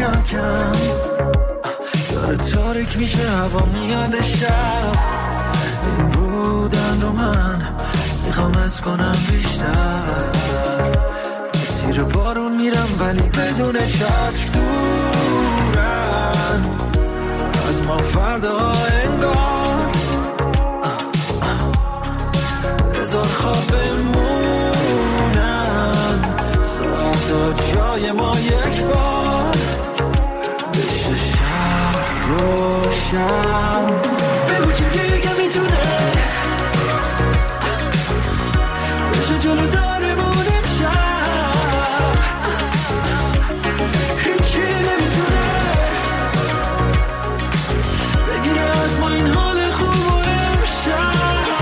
کم کم داره تاریک میشه، هوا میاد شب. این بودن رو من میخوام از کنم بیشتر. زیر بارون میرم ولی بدون چتر، دورن از ما فردا انگار. بذار خواب بمونن ساعتا جای ما یک بار. بشه شب روشن، بگو چی دیگه میتونه بشه جلو دارمون امشب. هیچی نمیتونه بگیره از ما این حال خوب و امشب.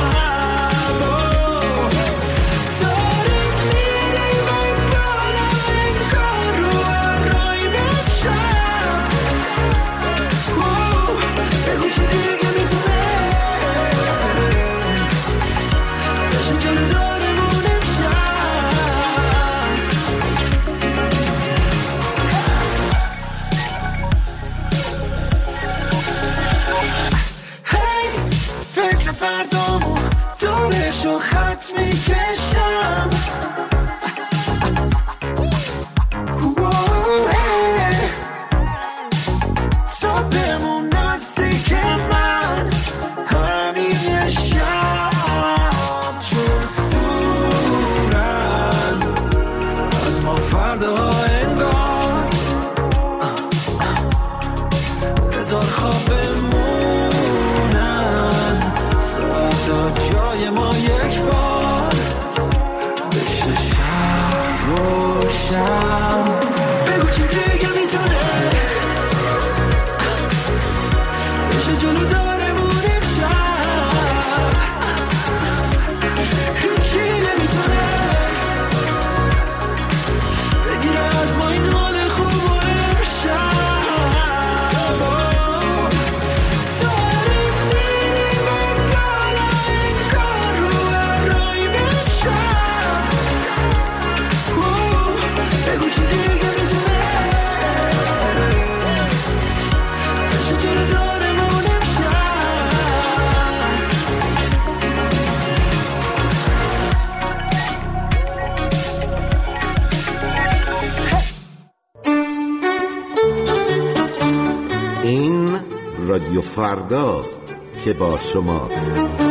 فردامو دورشو خط میکشم. تا بمون نزدیک من همین شب، چون دورن از ما فردا انگار. بذار خواب تا جای ما یک بار. بشه شب روشن، بگو چی دیگه میتونه بشه جلو دارمون امشب. هیچی نمیتونه بگیره از ما این حال خوب و امشب. رادیو فرداست که با شماست.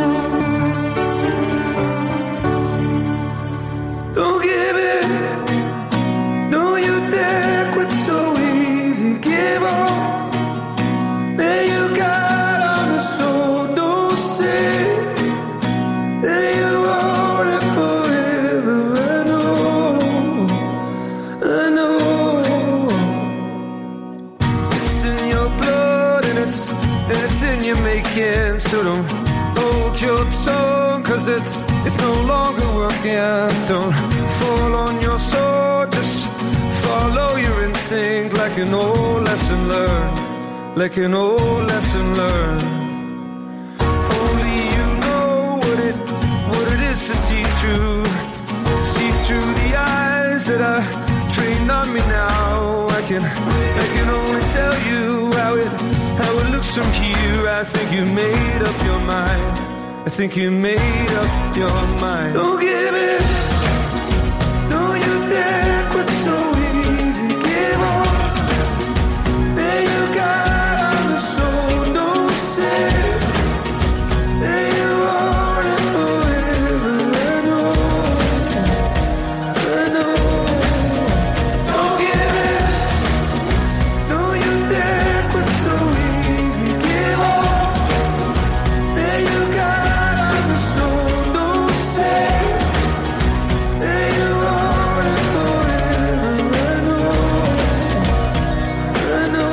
So don't hold your tongue, 'cause it's no longer working. Don't fall on your sword, just follow your instinct, like an old lesson learned, like an old lesson learned. Only you know what it is to see through the eyes that are trained on me now. I can only tell you how it looks from here. I think you made up your mind. I think you made up your mind. Don't give it. No, you dare quit so easy. Give on. There you got on the soul. Don't say that you want it forever. I know. Don't give it. No, you dare quit so easy. Give on. There you got on the soul. Don't say that you want it forever. I know.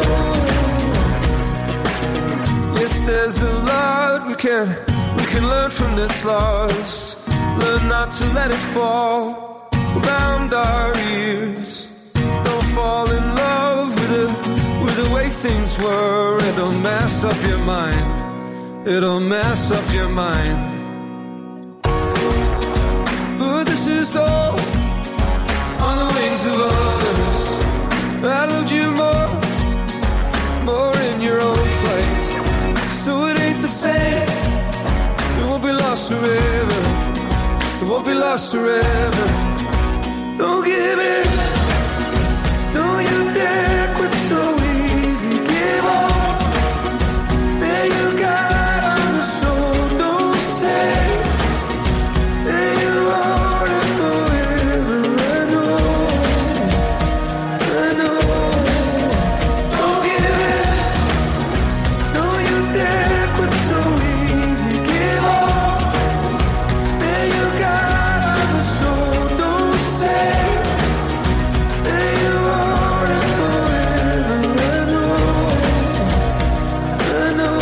Yes, there's a lot we can learn from this loss. Learn not to let it fall around our ears. Don't fall in love with the way things were. It'll mess up your mind. It'll mess up your mind. But this is all on the wings of others. I loved you more say it won't be lost forever. It won't be lost forever. Don't give in. Don't you dare quit so easy. Give up. There you got on the soul. Don't say that you want it forever. I know. I know. Don't give in. Don't you dare quit so easy. Give up. There you got on the soul. Don't say that you want it forever. I know. I know.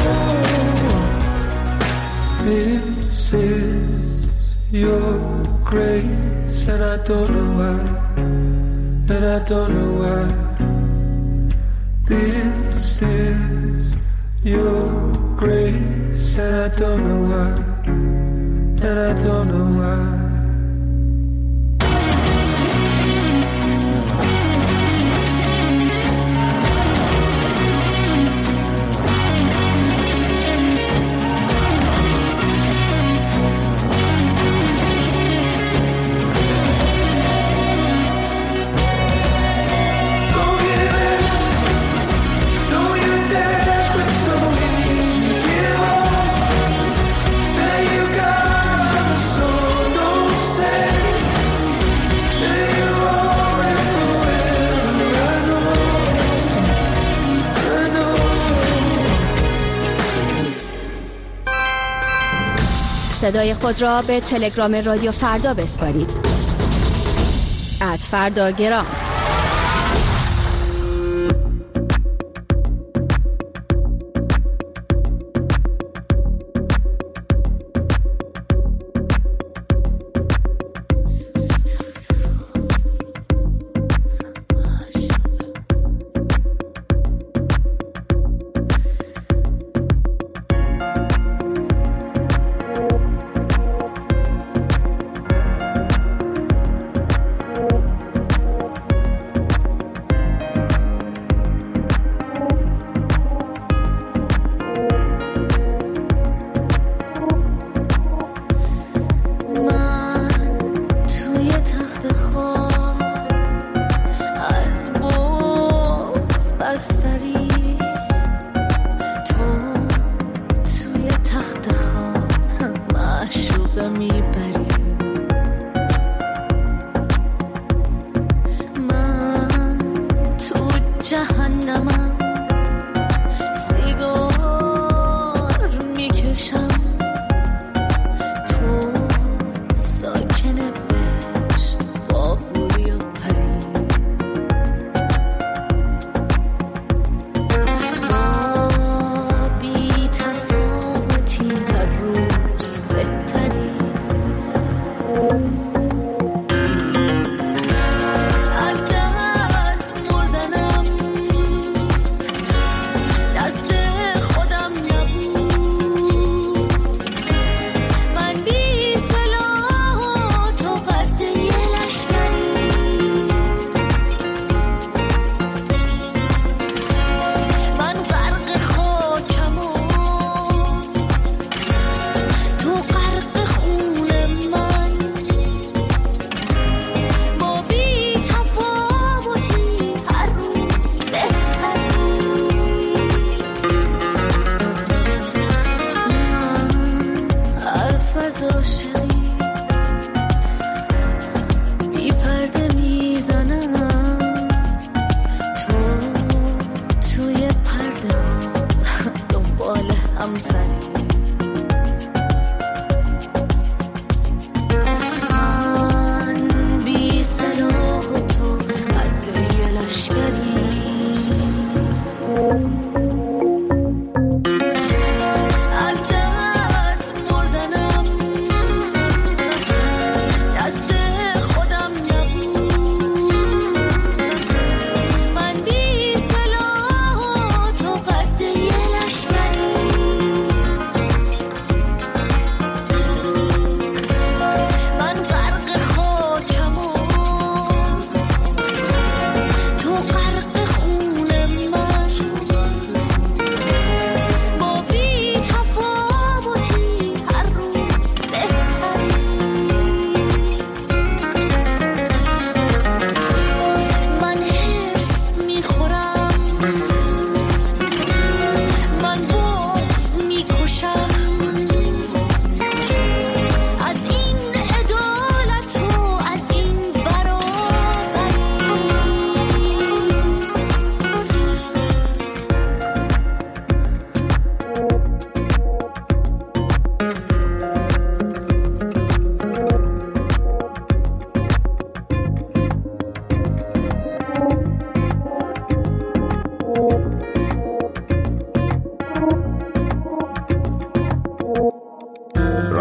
This is your grace, and I don't know why. And I don't know why. This is your grace, and I don't know why. And I don't know why. Don't give in. Don't you dare quit so easy. Give up. There you got on the soul. Don't say that you want it forever. I know. I know. صدای خود را به تلگرام رادیو فردا بسپارید. @فرداگرام.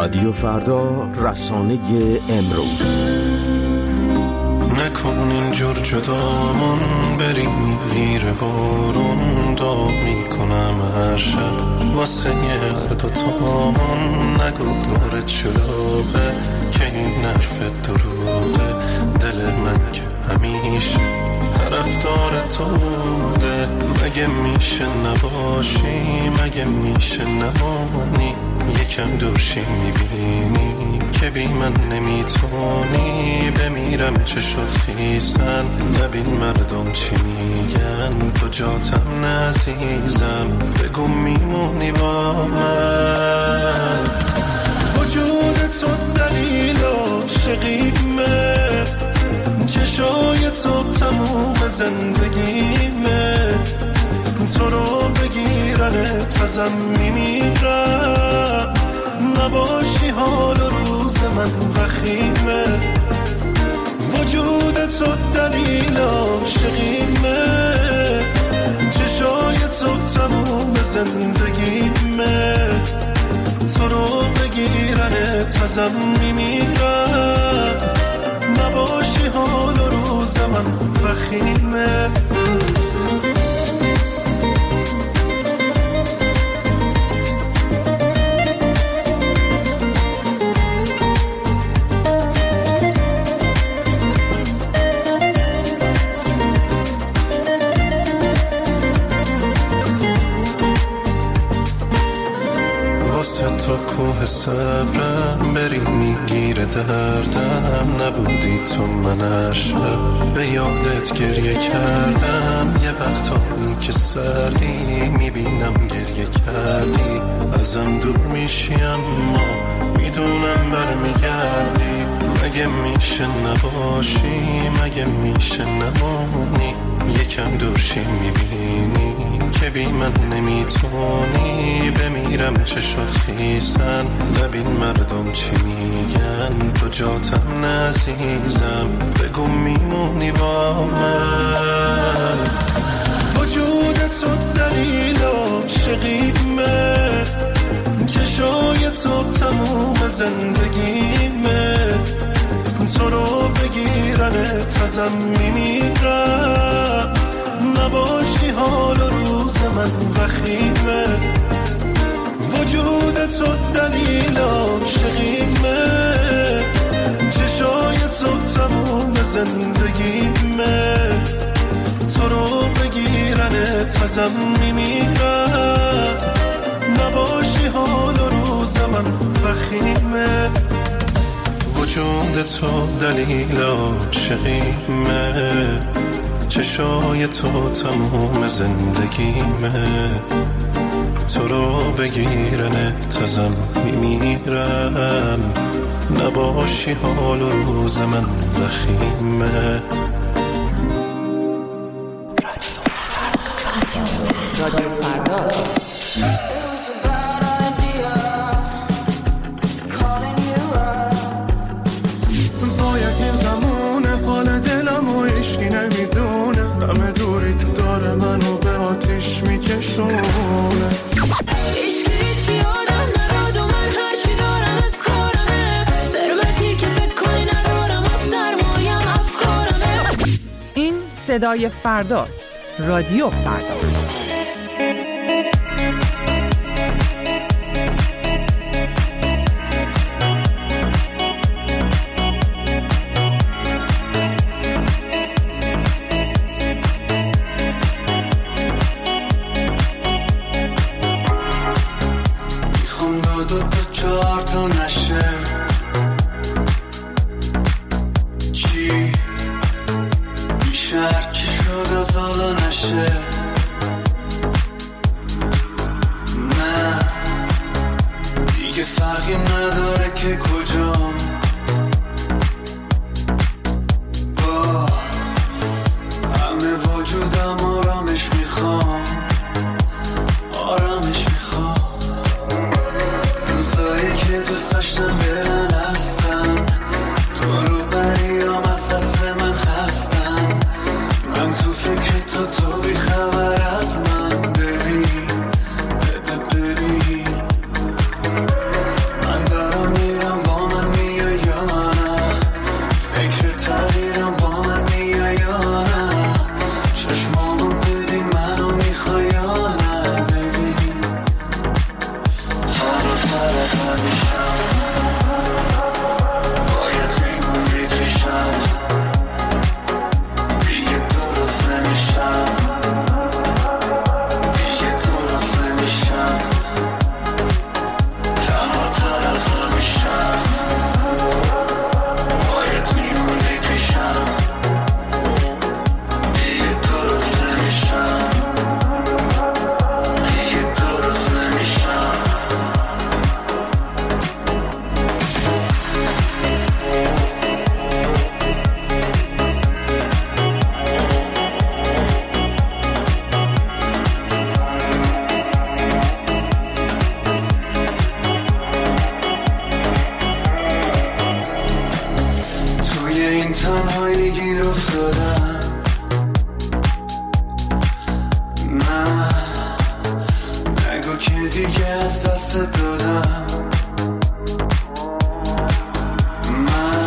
رادیو فردا، رسانه امروز. نکن اینجور جدامون، بریم میگیره بارون، دعا میکنم هر شب واسه هر دوتامون. نگو دورت شلوغه که این حرف دروغه، دل من که همیشه طرفدار تو بوده. مگه میشه نباشی، مگه میشه نمانی، یکم دورشی میبینی که بی من نمیتونی. بمیرم چه شد خیسن، نبین مردم چی میگن، تو جاتم نعزیزم، بگو میمونی با من. وجود تو دلیل عاشقیمه، چشای تو تموم زندگیمه، تو رو بگیرن تازم میمیرم. نباشی حال و روز من وخیمه، وجود تو دلیل عاشقیمه، چشای تو تموم زندگیمه، تو رو بگیرن تازم میمیرم. نباشی حال و روز من وخیمه. تو کوه صبرم، بری میگیره دردم، نبودی تو من هر شب به یادت گریه کردم. یه وقتایی که سردی میبینم گریه کردی، ازم دور میشی اما میدونم برمیگردی. مگه میشه نباشی، مگه میشه نمانی، یکم دورشی میبینی که بی من نمیتونی. بمیرم چه شد خیسن، نبین مردم چی میگن، تو جاتم نعزیزم، بگو میمونی با من. وجود تو دلیل عاشقیمه، چشای تو تموم زندگیمه، تو رو بگیرن تازم میمیرم. نباشی حال و روز من وخیمه، وجود تو دلیل عاشقیمه، چشای تو تموم زندگیمه، تو رو بگیرن تازم میمیرم. نباشی حال و روز من وخیمه، وجود تو دلیل عاشقیمه، چشای تو تموم زندگیمه، تو رو بگیرن تازم میمیرم. نباشی حال و روز من وخیمه. رادیو فردا. صدای فرداست. رادیو فردا. میخوام دو تا چهار تا نشه، چی بیشتر چی شد از حالا نشه. نه دیگه فرقی نداره که کجام، با همه وجودم آرامش میخوام، آرامش میخوام. روزایی که دوست داشتم برن هستن، تو رو بریام از دست من خستن. من تو فکر تو بی خبر از من. ببین من دارم تنهایی گیر افتادم. نه نگو که دیگه از دست دادم. من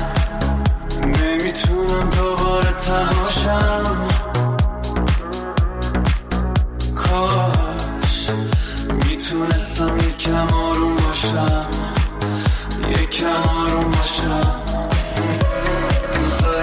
نمیتونم دوباره تنهاشم. کاش میتونستم یکم آروم باشم، یکم آروم باشم.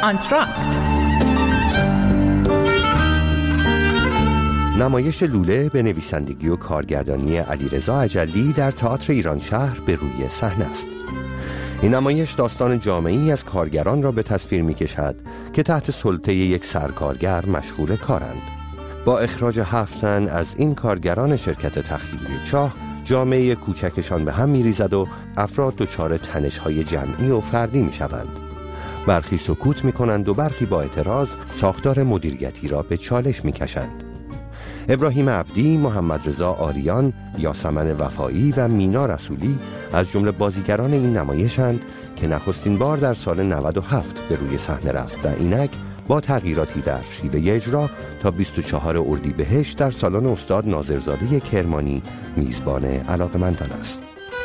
آنتراکت. نمایش لوله به نویسندگی و کارگردانی علیرضا اجلی در تئاتر ایران شهر به روی صحنه است. این نمایش داستان جامعه‌ای از کارگران را به تصویر می‌کشد که تحت سلطه یک سرکارگر مشغول کارند. با اخراج 7 تن از این کارگران شرکت تخلیه چاه، جامعه کوچکشان به هم می‌ریزد و افراد دچار تنش‌های جمعی و فردی می‌شوند. برخی سکوت می‌کنند و برخی با اعتراض ساختار مدیریتی را به چالش می‌کشند. ابراهیم عبدی، محمد رضا آریان، یاسمن وفایی و مینا رسولی از جمله بازیگران این نمایشند که نخستین بار در سال 97 به روی صحنه رفت و اینک با تغییراتی در شیوه اجرا تا 24 اردیبهشت در سالن استاد ناظرزاده کرمانی میزبان علاقه‌مندان است.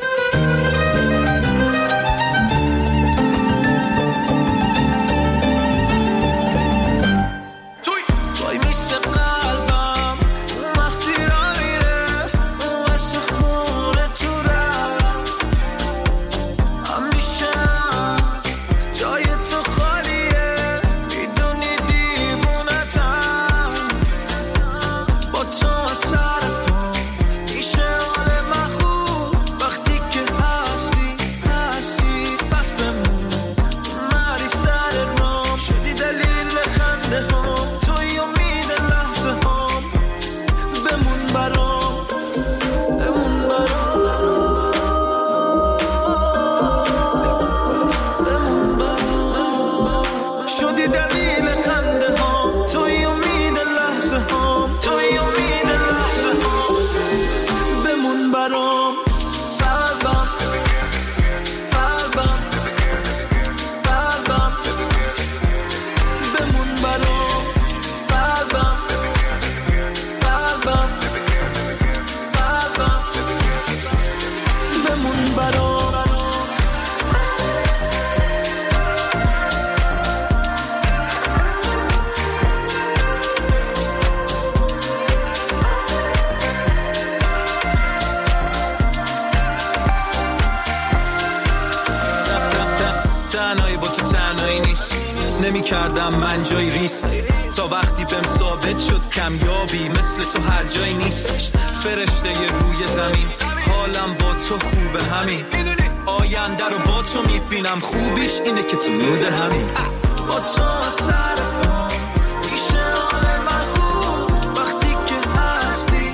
نمی کردم من جای ریسک تا وقتی بهم ثابت شد کمیابی مثل تو هر جای نیست. فرشته روی زمین حالم با تو خوبه همین، آینده رو با تو میبینم خوبیش اینه که تو مود همین. با تو سر میشه حال من خوب وقتی که هستی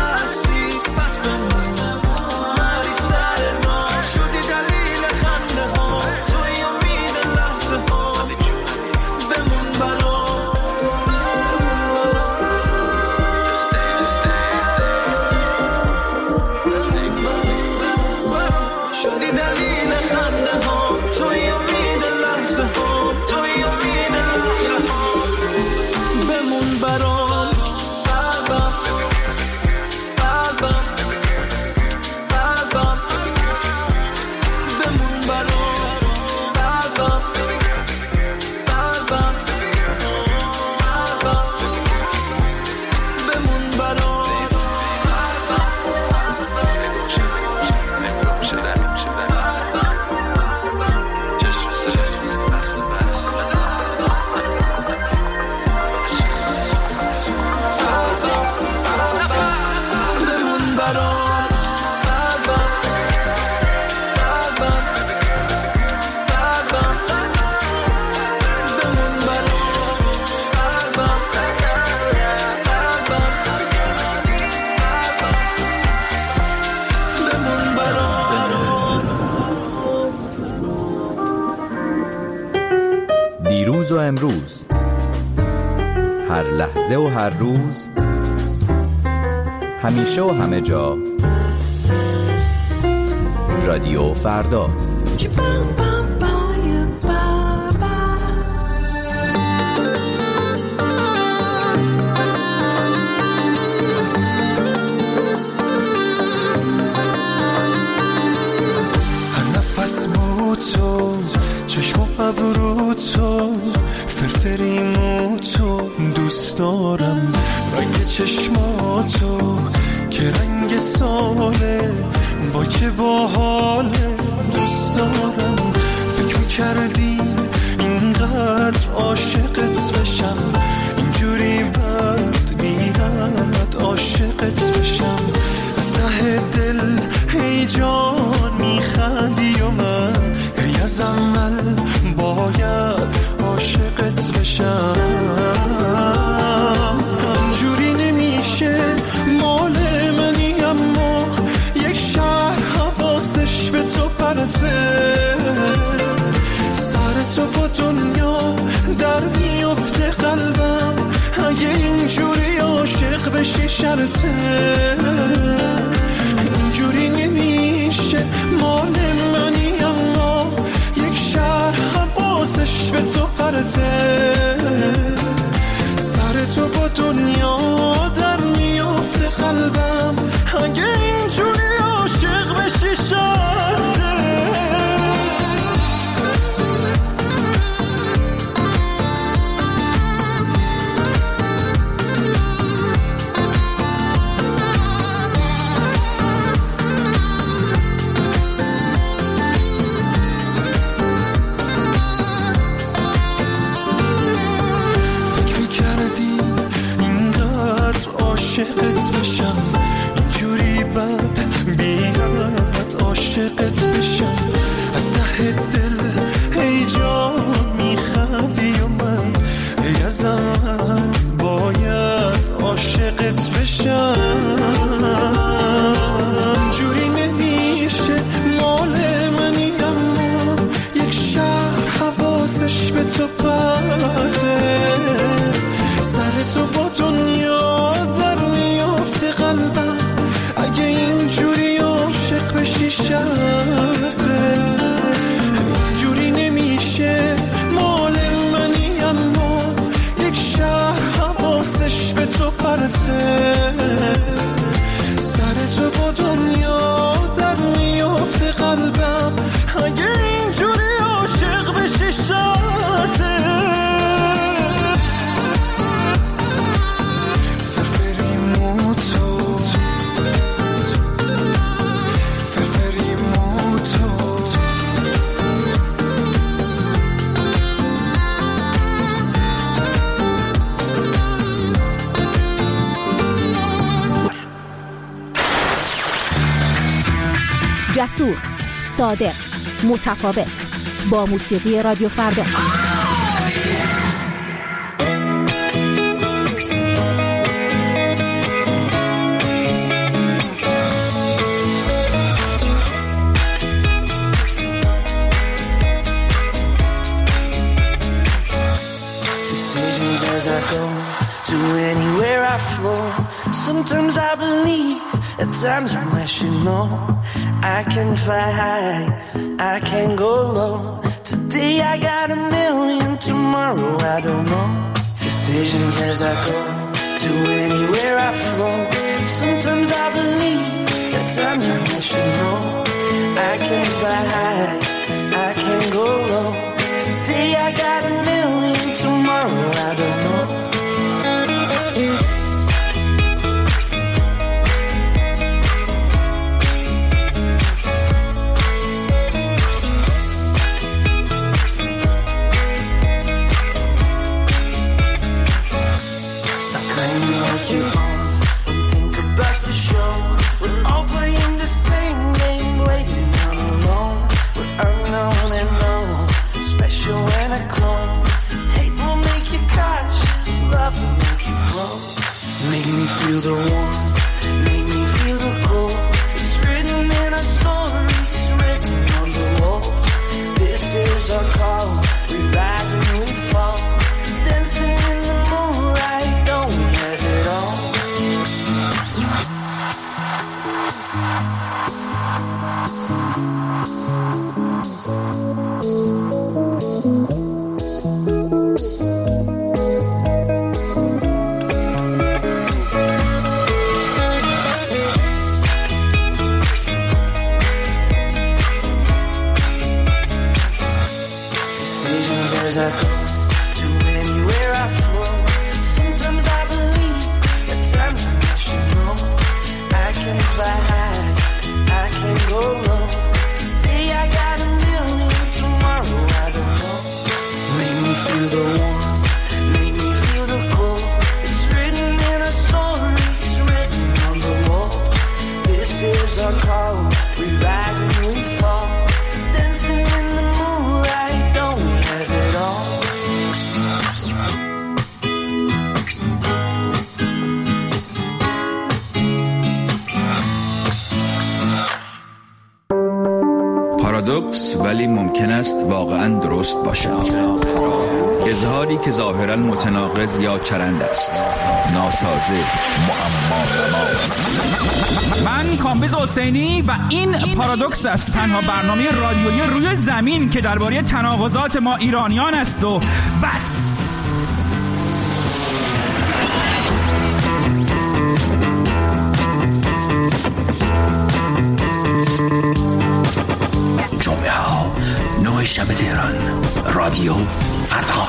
پس بمونم مری سر ما شدی دلیل خنده ها توی امید لحظه ها بمون برام شدی دلیل خنده ها توی امید لحظه ها بمون برام قلبم بمون برام قلبم بمون برام دیروز و امروز، هر لحظه و هر روز، همیشه و همه جا، رادیو فردا. هر نفس با تو، چشم و ابرو تو، فرفری مو تو، دوست دارم رنگ چشماتو که رنگ ساله، با چه باحاله، دوست دارم. فکر می‌کردی اینقدر اینقدر عاشقت بشم، اینجوری بد بیاد عاشقت بشم، از ته دل هی جان میخندی و من هی از اول باید عاشقت بشم. اینجوری نمیشه مال منی، اما یک شهر حواسش به تو پرته، سر تو با دنیا در میفته قلبم، اگه اینجوری عاشق بشی شرطه. اینجوری نمیشه مال منی، اما یک شهر حواسش به تو پرته، سر تو با دنیا در میفته قلبم، اگه اینجوری عاشق بشی شرطه. عاشقت بشم، اینجوری بد بیاد عاشقت بشم، از ته دل ای جان میخندی و من ای از من باید عاشقت بشم. اینجوری نمیشه مال منی، اما یک شهر حواسش به تو پرده، سر تو با دنیا قلبم، اگه اینجوری عاشق بشی شرطه. اینجوری نمیشه مال منی، اما یک شهر حواسش به تو پرته، سر تو با دنیا در میفته قلبم، اگه اینجوری عاشق بشی شرطه. جسور، صادق، متفاوت، با موسیقی رادیو فردا. As I go to anywhere I flow, sometimes I believe, at times I'm rational. I can fly high, I can go low. Today I got a million, tomorrow I don't know. Decisions as I go to anywhere I flow. Sometimes I believe, at times I'm rational. I can fly high, I can go low. Today I got a million, tomorrow I don't know. Make me feel the warmth, make me feel the cold. It's written in our stories, written on the walls. This is our call, we rise and we fall. Dancing in the moonlight, don't we have it all? As I go to anywhere I flow, sometimes I believe, at times I wish you know. I can fly high, I can go low. Today I got a million, tomorrow I don't know. Make me feel the are cold, we rise and we fall, dancing in the moonlight, don't we have it all? پارادوکس ولی ممکن است واقعاً درست باشد. اظهاری که ظاهراً متناقض یا چرند است، ناسازه، معما. من کامبیز حسینی و این پارادوکس است، تنها برنامه رادیویی روی زمین که درباره تناقضات ما ایرانیان است و بس. جمعه ها 9 شب تهران، رادیو فردا.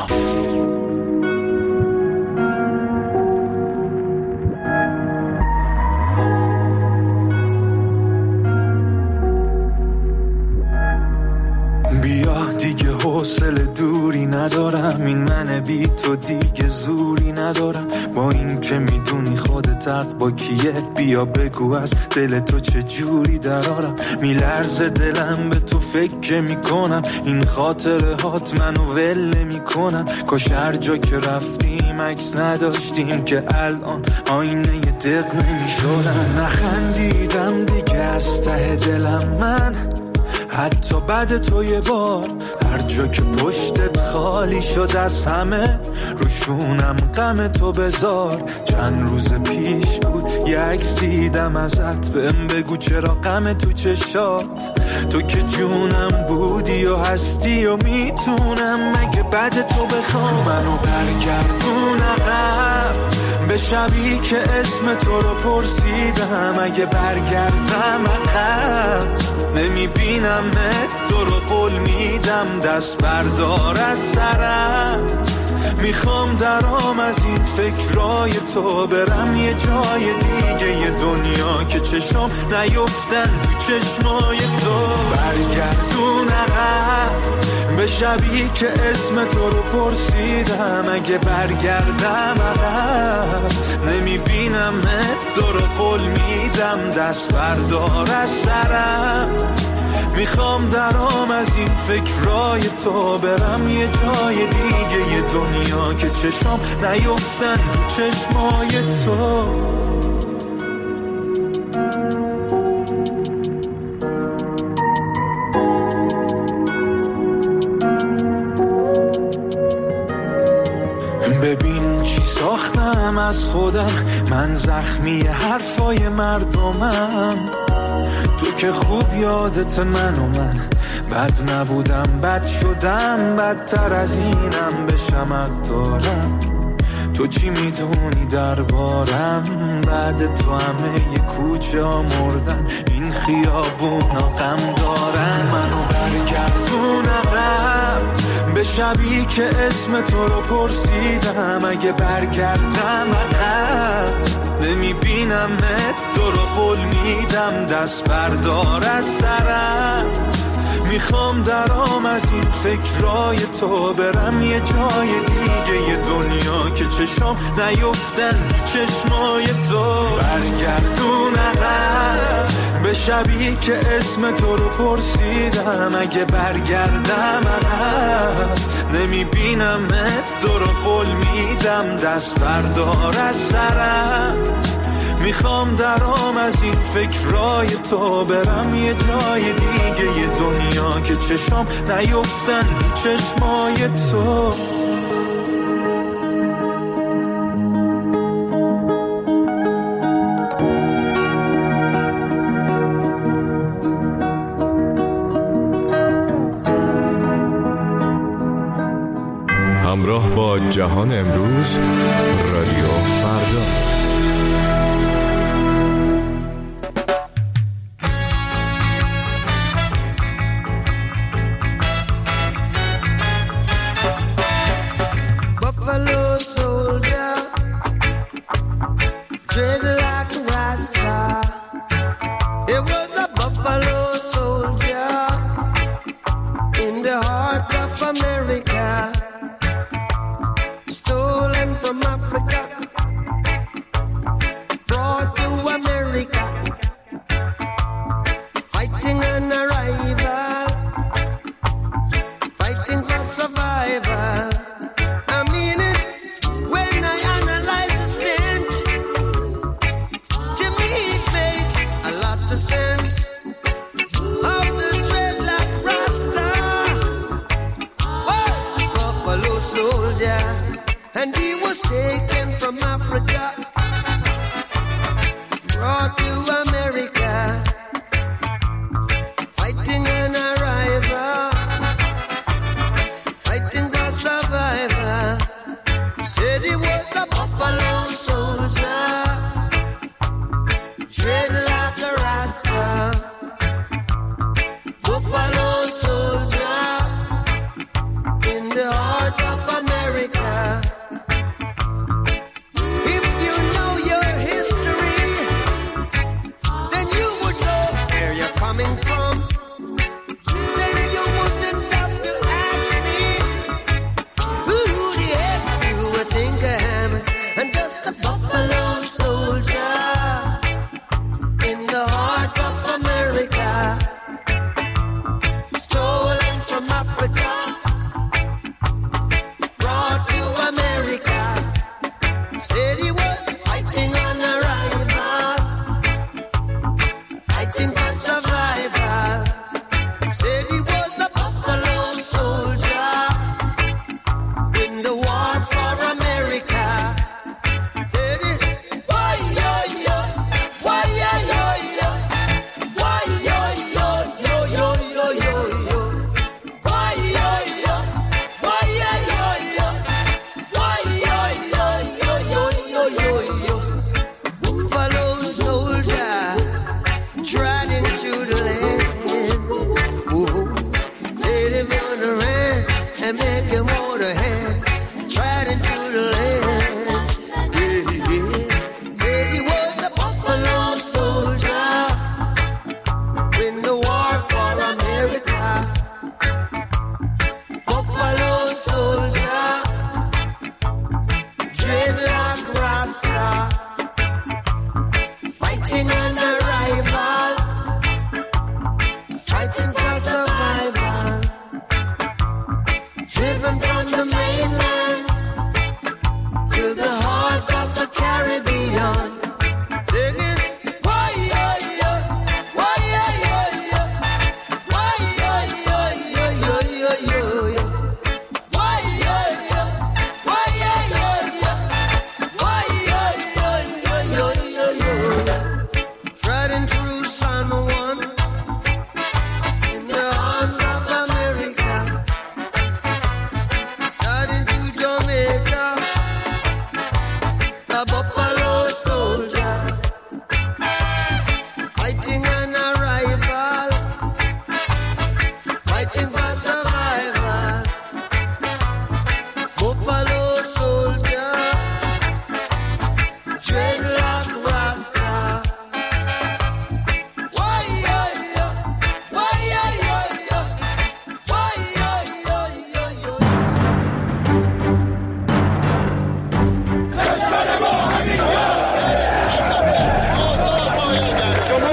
حوصله دوری ندارم، این من بی تو دیگه زوری ندارم، با این که میدونی خودت حق با کیه، بیا بگو از دل تو چه جوری درارم، میلرزه دلم به تو فکر میکنم، این خاطره هات منو ول میکنن، کاش هر جا که رفتیم عکس نداشتیم که الان آینه ی دق نمیشدن، نخندیدم دیگه از ته دلم من، حتی بعد تو یه بار هر جا که پشتت خالی شد از همه، روشونم غم تو بذار، چند روز پیش بود یه عکس دیدم ازت، بهم بگو چرا غم تو چشات، تو که جونم بودی و هستی و میتونم مگه بعد تو بخوام منو برگردون عقب، به شبی که اسم تو رو پرسیدم، اگه برگردم عقب نمیبینم تو رو قول میدم، دست بردار از سرم، میخوام درام از این فکرای تو، برم یه جای دیگه یه دنیا که چشم نیفتن تو چشمای تو، برگردون عقب به شبی که اسم تو رو پرسیدم، اگه برگردم عقب نمیبینم تو رو قول میدم، دست بردار از سرم، میخوام درام از این فکرای تو، برم یه جای دیگه یه دنیا که چشم نیفتن تو چشمای تو. ببین چی ساختم از خودم، من زخمی حرفای مردمم، تو که خوب یادت من و من بد نبودم، بد شدم، بدتر از اینم بشم دارم، تو چی میدونی دربارم، بعد تو همه ی کوچه ها مردن، این خیابونا غم دارن، منو برگردون عقب به شبی که اسم تو رو پرسیدم، اگه برگردم عقب نمیبینم تو رو قول میدم، دست بردار از سرم، میخوام درام از این فکرای تو، برم یه جای دیگه یه دنیا که چشم نیفتن چشمای تو، برگردون عقب به شبی که اسم تو رو پرسیدم، اگه برگردم عقب نمیبینم تو رو قول میدم، دست بردار از سرم، میخوام درام از این فکرای تو، برم یه جای دیگه یه دنیا که چشم نیفتن تو چشمای تو. همراه با جهان امروز، رادیو فردا.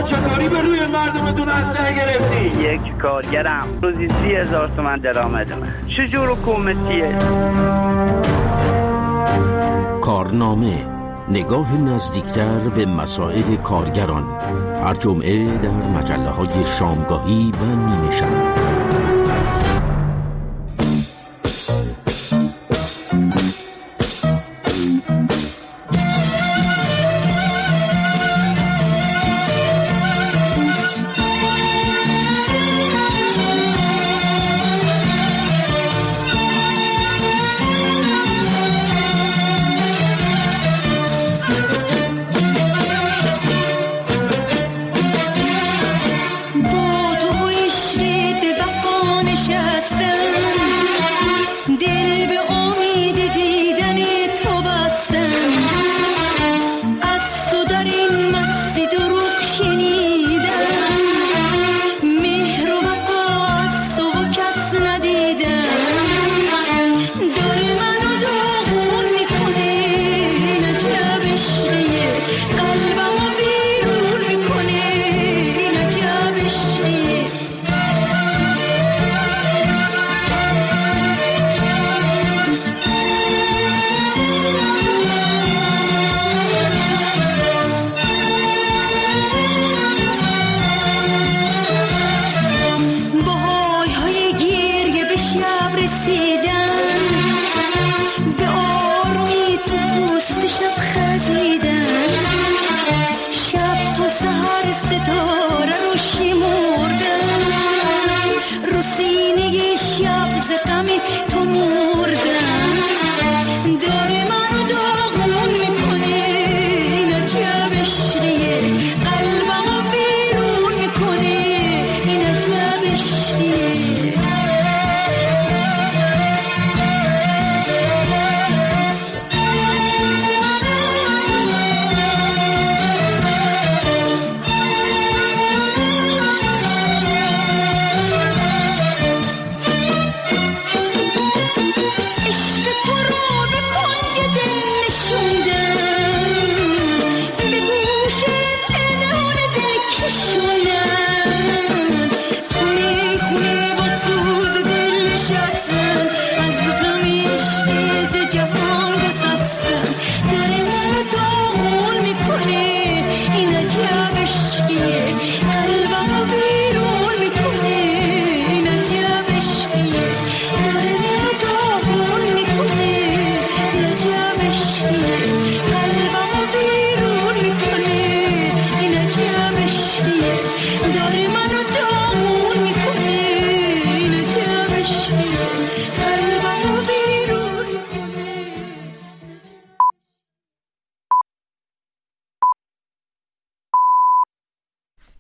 چطوری به روی مردمتون اسلحه گرفتی؟ یک کارگرم روزی 30,000 تومان درآمدمه. چجور حکومتیه؟ کارنامه، نگاه نزدیکتر به مسائل کارگران، هر جمعه در مجله‌های شامگاهی و نیمه شب.